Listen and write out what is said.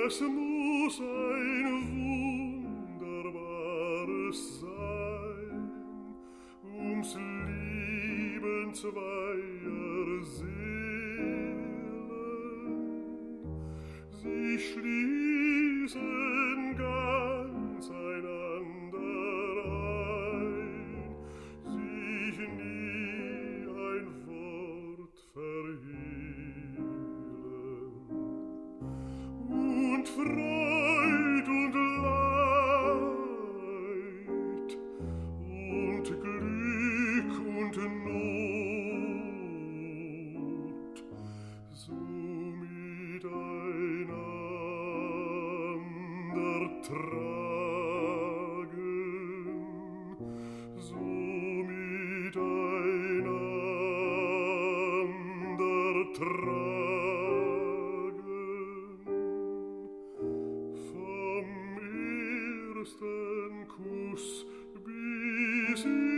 Es muss ein wunderbares sein, ums Lieben zweier Seelen. Sie schließen ganz einander ein, sich nie ein Wort verhehlen. Und Freud und Leid und Glück und Not so miteinander tragen, so miteinander tragen. Vom ersten Kuss bis